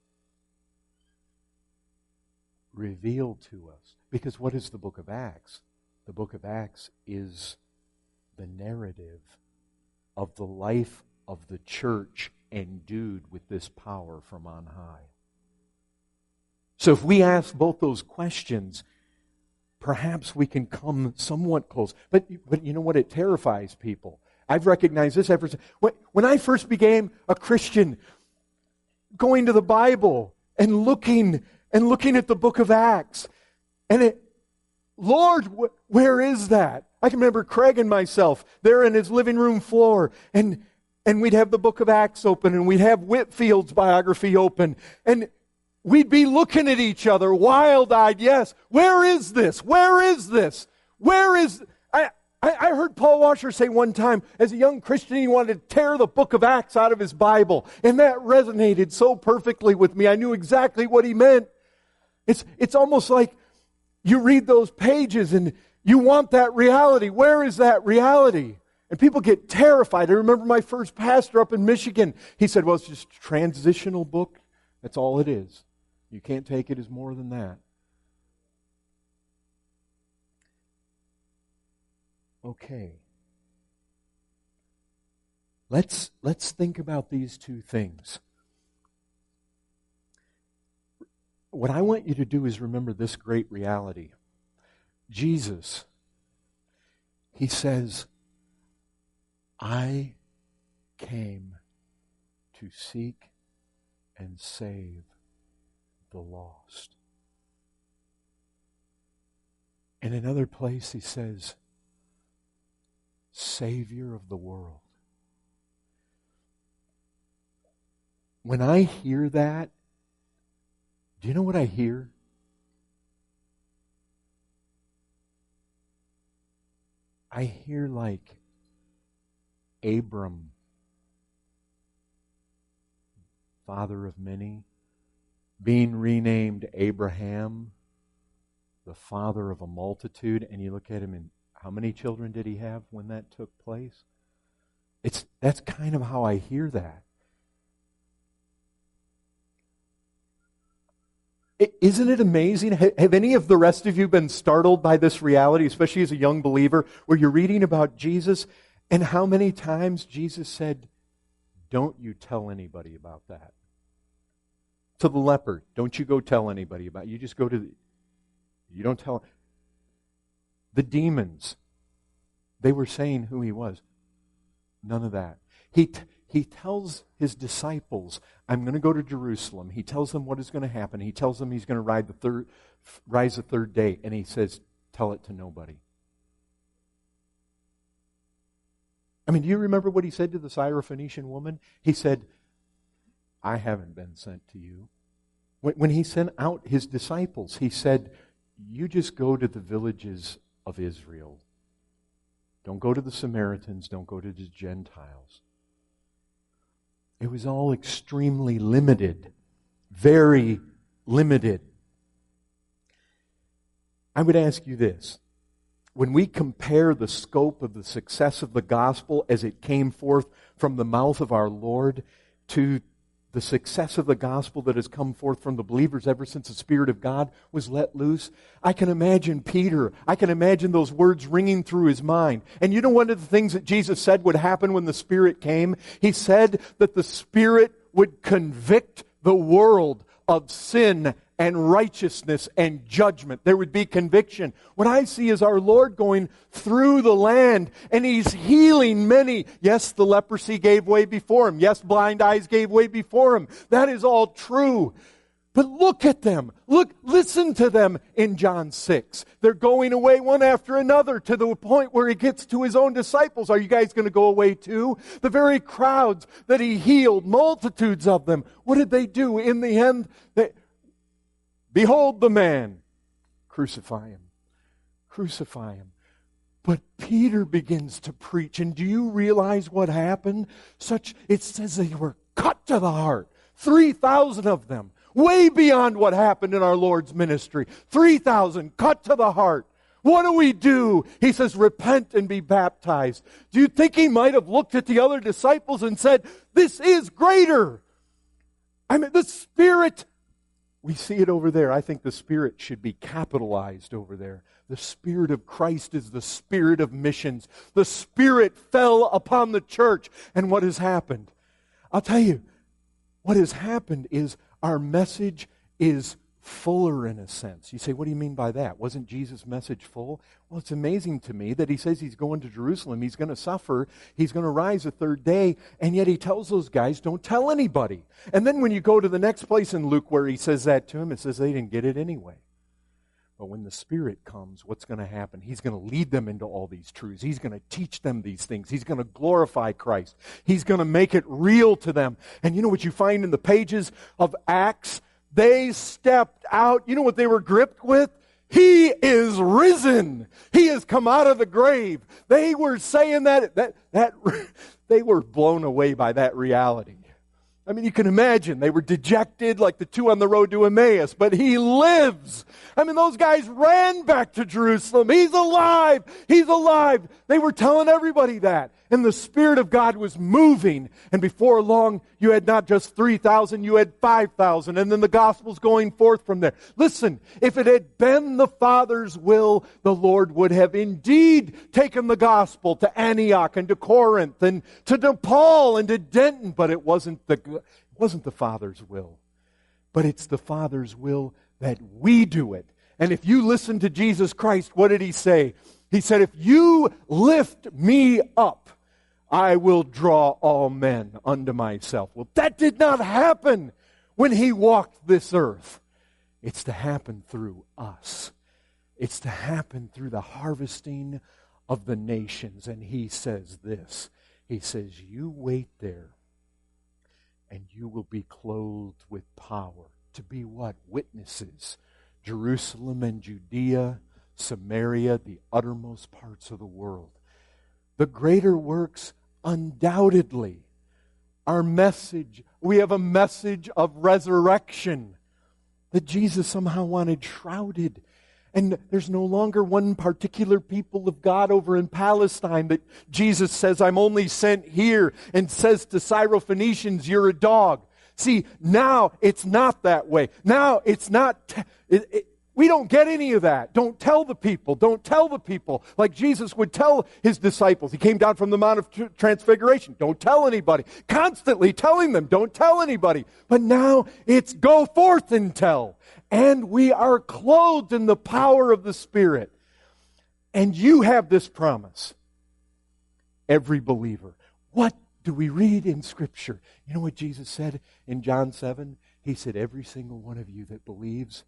reveal to us? Because what is the book of Acts? The book of Acts is the narrative of the life of the church endued with this power from on high. So if we ask both those questions, perhaps we can come somewhat close. But, but you know what? It terrifies people. I've recognized this ever since. When I first became a Christian, going to the Bible and looking and looking at the book of Acts, and it, Lord, wh- where is that? I can remember Craig and myself there in his living room floor, and and we'd have the book of Acts open, and we'd have Whitfield's biography open, and we'd be looking at each other, wild-eyed, yes. Where is this? Where is this? Where is... I, I, I heard Paul Washer say one time, as a young Christian, he wanted to tear the book of Acts out of his Bible. And that resonated so perfectly with me. I knew exactly what he meant. It's, it's almost like you read those pages and you want that reality. Where is that reality? And people get terrified. I remember my first pastor up in Michigan. He said, well, it's just a transitional book. That's all it is. You can't take it as more than that. Okay. Let's, let's think about these two things. What I want you to do is remember this great reality. Jesus, He says, I came to seek and save the lost. In another place he says, Savior of the world. When I hear that, do you know what I hear? I hear like Abram, father of many, being renamed Abraham, the father of a multitude, and you look at him and how many children did he have when that took place? It's that's kind of how I hear that. It, isn't it amazing? Have any of the rest of you been startled by this reality, especially as a young believer, where you're reading about Jesus and how many times Jesus said, don't you tell anybody about that? To the leper, don't you go tell anybody about it. You just go to the, you don't tell. The demons, they were saying who he was. None of that. He t- he tells his disciples, I'm going to go to Jerusalem. He tells them what is going to happen. He tells them he's going to rise the third, rise the third day. And he says, tell it to nobody. I mean, do you remember what he said to the Syrophoenician woman? He said, I haven't been sent to you. When, when he sent out his disciples, he said, you just go to the villages of Israel. Don't go to the Samaritans. Don't go to the Gentiles. It was all extremely limited. Very limited. I would ask you this. When we compare the scope of the success of the gospel as it came forth from the mouth of our Lord to the success of the gospel that has come forth from the believers ever since the Spirit of God was let loose, I can imagine Peter. I can imagine those words ringing through his mind. And you know one of the things that Jesus said would happen when the Spirit came? He said that the Spirit would convict the world of sin and righteousness and judgment. There would be conviction. What I see is our Lord going through the land and He's healing many. Yes, the leprosy gave way before Him. Yes, blind eyes gave way before Him. That is all true. But look at them. Look, listen to them in John six. They're going away one after another to the point where He gets to His own disciples. Are you guys going to go away too? The very crowds that He healed, multitudes of them. What did they do? In the end, they... Behold the man. Crucify him. Crucify him. But Peter begins to preach. And do you realize what happened? Such, it says they were cut to the heart. three thousand of them. Way beyond what happened in our Lord's ministry. three thousand cut to the heart. What do we do? He says, repent and be baptized. Do you think He might have looked at the other disciples and said, this is greater? I mean, the Spirit... We see it over there. I think the Spirit should be capitalized over there. The Spirit of Christ is the Spirit of missions. The Spirit fell upon the church. And what has happened? I'll tell you, what has happened is our message is fuller in a sense. You say, what do you mean by that? Wasn't Jesus' message full? Well, it's amazing to me that He says He's going to Jerusalem. He's going to suffer. He's going to rise the third day. And yet He tells those guys, don't tell anybody. And then when you go to the next place in Luke where He says that to him, it says they didn't get it anyway. But when the Spirit comes, what's going to happen? He's going to lead them into all these truths. He's going to teach them these things. He's going to glorify Christ. He's going to make it real to them. And you know what you find in the pages of Acts? They stepped out. You know what they were gripped with? He is risen. He has come out of the grave. They were saying that, that, that they were blown away by that reality. I mean, you can imagine. They were dejected like the two on the road to Emmaus, but He lives. I mean, those guys ran back to Jerusalem. He's alive. He's alive. They were telling everybody that. And the Spirit of God was moving. And before long, you had not just three thousand, you had five thousand. And then the gospel's going forth from there. Listen, if it had been the Father's will, the Lord would have indeed taken the gospel to Antioch and to Corinth and to DePaul and to Denton. But it wasn't the, it wasn't the Father's will. But it's the Father's will that we do it. And if you listen to Jesus Christ, what did He say? He said, if you lift me up, I will draw all men unto myself. Well, that did not happen when He walked this earth. It's to happen through us. It's to happen through the harvesting of the nations. And He says this. He says, you wait there and you will be clothed with power. To be what? Witnesses. Jerusalem and Judea, Samaria, the uttermost parts of the world. The greater works, undoubtedly. Our message, we have a message of resurrection that Jesus somehow wanted shrouded. And there's no longer one particular people of God over in Palestine that Jesus says, I'm only sent here, and says to Syrophoenicians, you're a dog. See, now it's not that way. Now it's not... T- it, it, We don't get any of that. Don't tell the people. Don't tell the people. Like Jesus would tell His disciples. He came down from the Mount of Transfiguration. Don't tell anybody. Constantly telling them, don't tell anybody. But now it's go forth and tell. And we are clothed in the power of the Spirit. And you have this promise. Every believer. What do we read in Scripture? You know what Jesus said in John seven? He said, every single one of you that believes,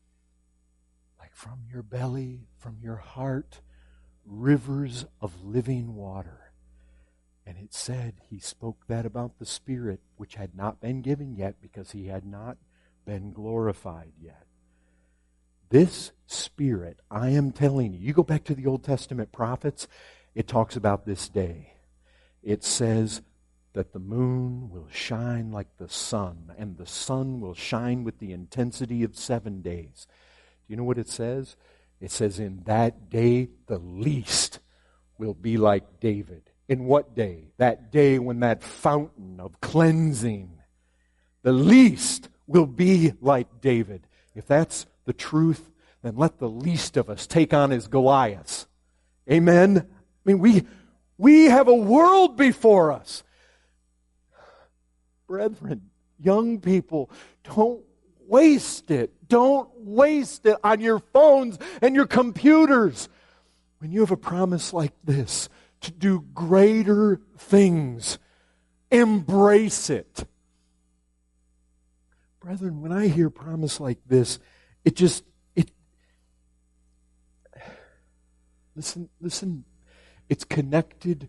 like from your belly, from your heart, rivers of living water. And it said he spoke that about the Spirit, which had not been given yet because he had not been glorified yet. This Spirit, I am telling you, you go back to the Old Testament prophets, it talks about this day. It says that the moon will shine like the sun, and the sun will shine with the intensity of seven days. Do you know what it says? It says, in that day, the least will be like David. In what day? That day when that fountain of cleansing, the least will be like David. If that's the truth, then let the least of us take on his Goliaths. Amen? I mean, we, we have a world before us. Brethren, young people, don't waste it. Don't waste it on your phones and your computers. When you have a promise like this, to do greater things, embrace it. Brethren, when I hear promise like this, it just, it, listen, listen, it's connected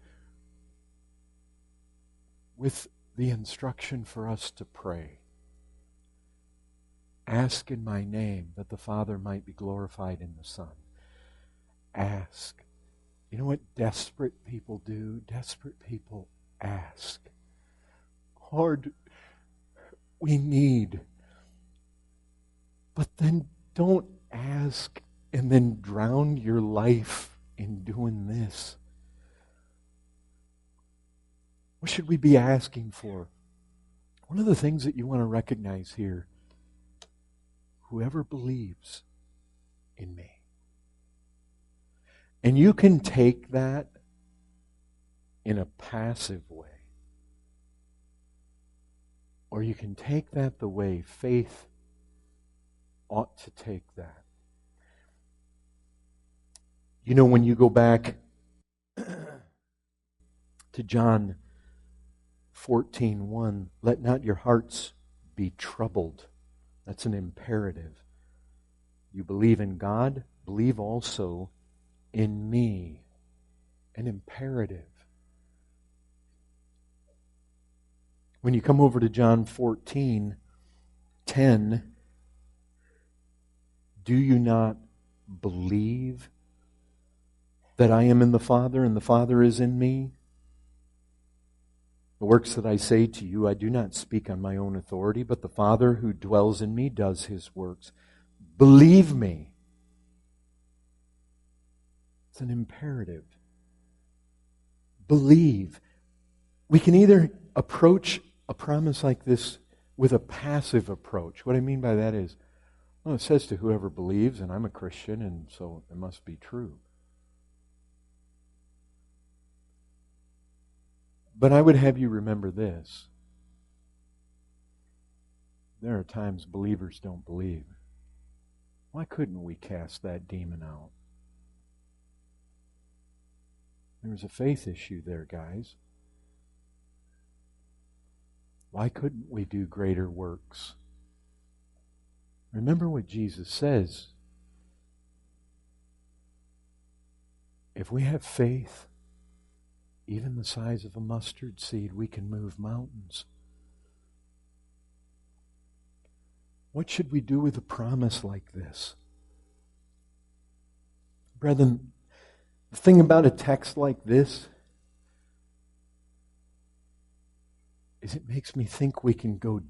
with the instruction for us to pray. Ask in my name that the Father might be glorified in the Son. Ask. You know what desperate people do? Desperate people ask. Lord, we need. But then don't ask and then drown your life in doing this. What should we be asking for? One of the things that you want to recognize here, whoever believes in me. And you can take that in a passive way. Or you can take that the way faith ought to take that. You know, when you go back to John fourteen one, let not your hearts be troubled. That's an imperative. You believe in God, believe also in me. An imperative. When you come over to John fourteen ten, do you not believe that I am in the Father and the Father is in me? The works that I say to you, I do not speak on my own authority, but the Father who dwells in me does His works. Believe me. It's an imperative. Believe. We can either approach a promise like this with a passive approach. What I mean by that is, well, it says to whoever believes, and I'm a Christian, and so it must be true. But I would have you remember this. There are times believers don't believe. Why couldn't we cast that demon out? There's a faith issue there, guys. Why couldn't we do greater works? Remember what Jesus says. If we have faith, even the size of a mustard seed, we can move mountains. What should we do with a promise like this? Brethren, the thing about a text like this is it makes me think we can go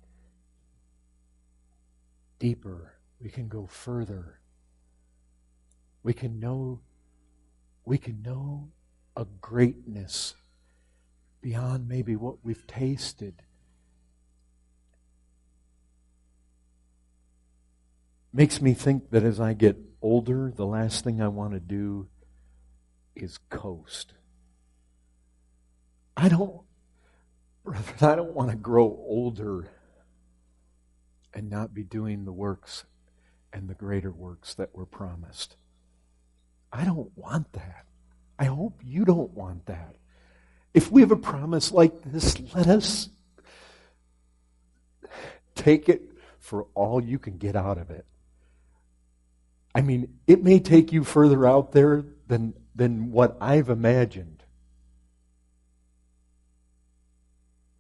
deeper. We can go further. We can know, we can know a greatness beyond maybe what we've tasted. Makes me think that as I get older, the last thing I want to do is coast. I don't, brother, I don't want to grow older and not be doing the works and the greater works that were promised. I don't want that. I hope you don't want that. If we have a promise like this, let us take it for all you can get out of it. I mean, it may take you further out there than, than what I've imagined.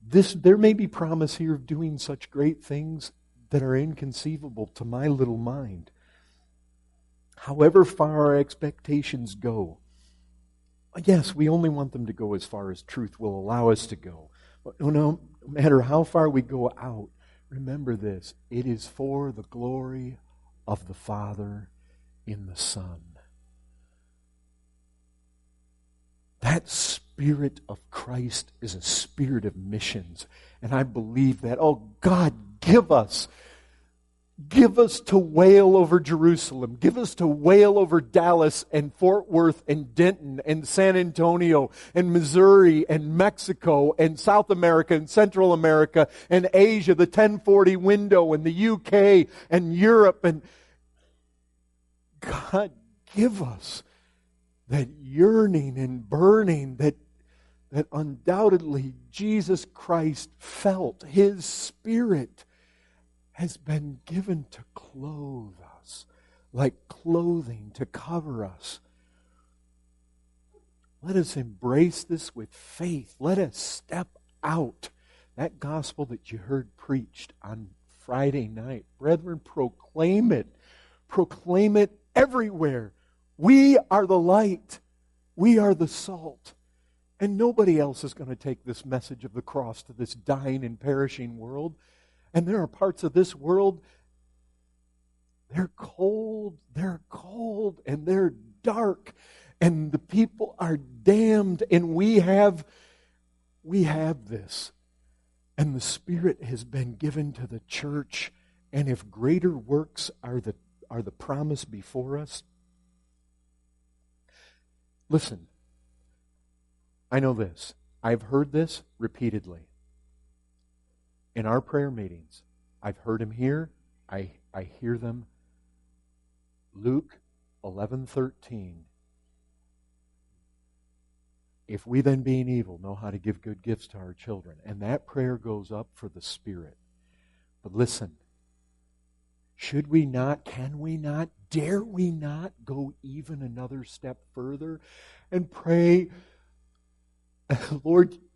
This, there may be promise here of doing such great things that are inconceivable to my little mind. However far our expectations go, yes, we only want them to go as far as truth will allow us to go. But no, no matter how far we go out, remember this, it is for the glory of the Father in the Son. That Spirit of Christ is a spirit of missions. And I believe that. Oh, God, give us. Give us to wail over Jerusalem. Give us to wail over Dallas and Fort Worth and Denton and San Antonio and Missouri and Mexico and South America and Central America and Asia, the ten forty window and the U K and Europe. And God, give us that yearning and burning that, that undoubtedly Jesus Christ felt. His Spirit has been given to clothe us, like clothing to cover us. Let us embrace this with faith. Let us step out. That gospel that you heard preached on Friday night, brethren, proclaim it. Proclaim it everywhere. We are the light. We are the salt. And nobody else is going to take this message of the cross to this dying and perishing world. And there are parts of this world, they're cold, they're cold, and they're dark. And the people are damned. And we have, we have this. And the Spirit has been given to the church. And if greater works are the, are the promise before us, listen, I know this. I've heard this repeatedly. In our prayer meetings, I've heard him here. I, I hear them. Luke eleven thirteen. If we then, being evil, know how to give good gifts to our children. And that prayer goes up for the Spirit. But listen, should we not, can we not, dare we not go even another step further and pray, Lord,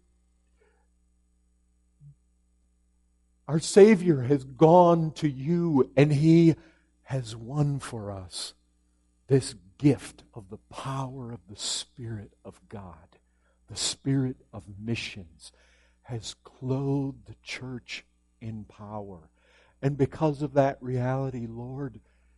our Savior has gone to you and He has won for us this gift of the power of the Spirit of God. The Spirit of missions has clothed the church in power. And because of that reality, Lord,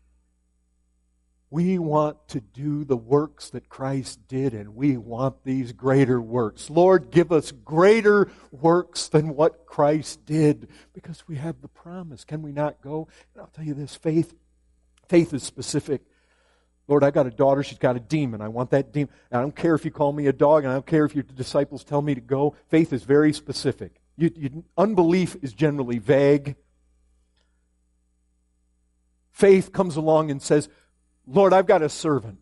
we want to do the works that Christ did, and we want these greater works. Lord, give us greater works than what Christ did, because we have the promise. Can we not go? And I'll tell you this, faith, faith is specific. Lord, I got a daughter, she's got a demon. I want that demon. I don't care if you call me a dog, and I don't care if your disciples tell me to go. Faith is very specific. You, you, unbelief is generally vague. Faith comes along and says, Lord, I've got a servant.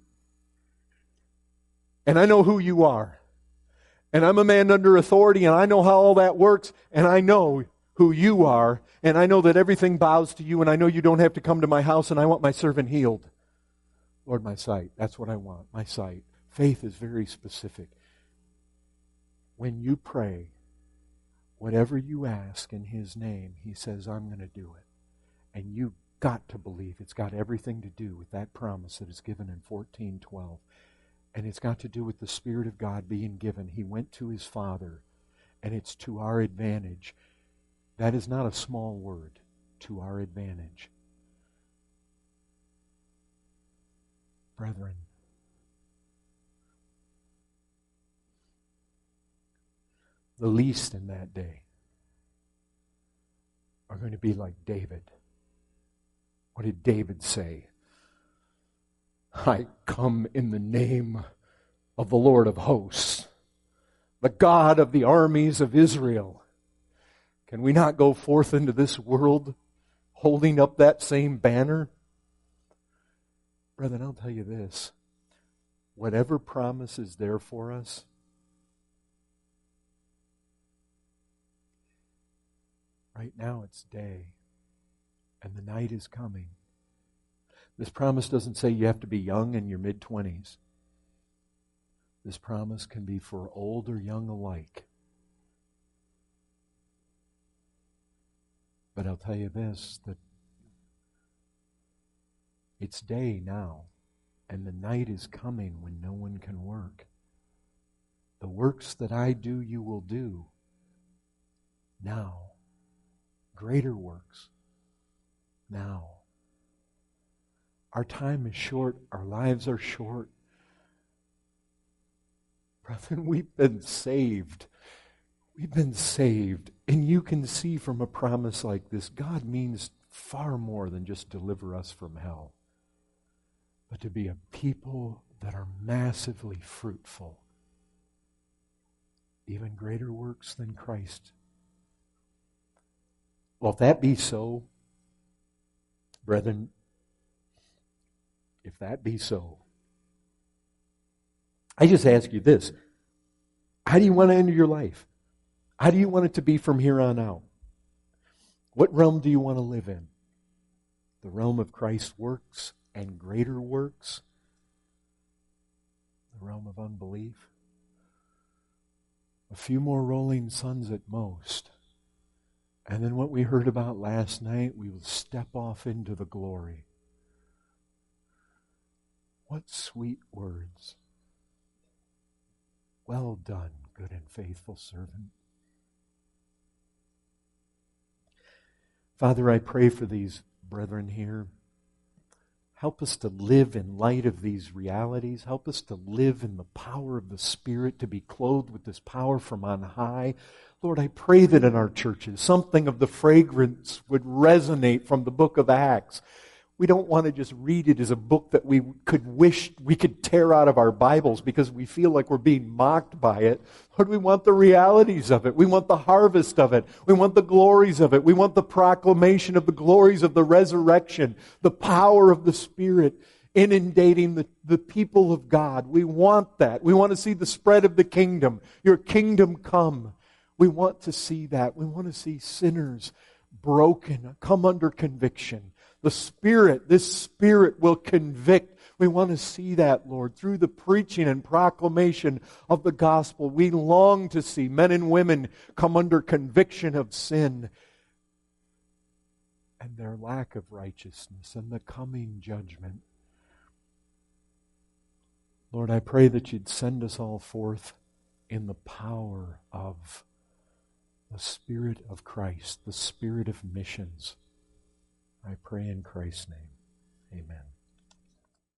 And I know who you are. And I'm a man under authority, and I know how all that works, and I know who you are, and I know that everything bows to you, and I know you don't have to come to my house, and I want my servant healed. Lord, my sight. That's what I want, my sight. Faith is very specific. When you pray, whatever you ask in His name, He says, I'm going to do it. And you got to believe it's got everything to do with that promise that is given in fourteen twelve. And it's got to do with the Spirit of God being given. He went to His Father, and it's to our advantage. That is not a small word, to our advantage. Brethren, the least in that day are going to be like David. What did David say? I come in the name of the Lord of hosts, the God of the armies of Israel. Can we not go forth into this world holding up that same banner? Brethren, I'll tell you this. Whatever promise is there for us, right now it's day, and the night is coming. This promise doesn't say you have to be young in your mid-twenties. This promise can be for old or young alike. But I'll tell you this, that it's day now, and the night is coming when no one can work. The works that I do, you will do now. Greater works now. Our time is short. Our lives are short. Brethren, we've been saved. We've been saved. And you can see from a promise like this, God means far more than just deliver us from hell, but to be a people that are massively fruitful. Even greater works than Christ. Well, if that be so, brethren, if that be so, I just ask you this. How do you want to end your life? How do you want it to be from here on out? What realm do you want to live in? The realm of Christ's works and greater works? The realm of unbelief? A few more rolling suns at most. And then what we heard about last night, we will step off into the glory. What sweet words. Well done, good and faithful servant. Father, I pray for these brethren here. Help us to live in light of these realities. Help us to live in the power of the Spirit, to be clothed with this power from on high. Lord, I pray that in our churches, something of the fragrance would resonate from the book of Acts. We don't want to just read it as a book that we could wish we could tear out of our Bibles because we feel like we're being mocked by it. Lord, we want the realities of it. We want the harvest of it. We want the glories of it. We want the proclamation of the glories of the resurrection, the power of the Spirit inundating the, the people of God. We want that. We want to see the spread of the kingdom. Your kingdom come. We want to see that. We want to see sinners broken, come under conviction. The Spirit, this Spirit will convict. We want to see that, Lord, through the preaching and proclamation of the gospel. We long to see men and women come under conviction of sin and their lack of righteousness and the coming judgment. Lord, I pray that you'd send us all forth in the power of the Spirit of Christ, the Spirit of missions. I pray in Christ's name. Amen.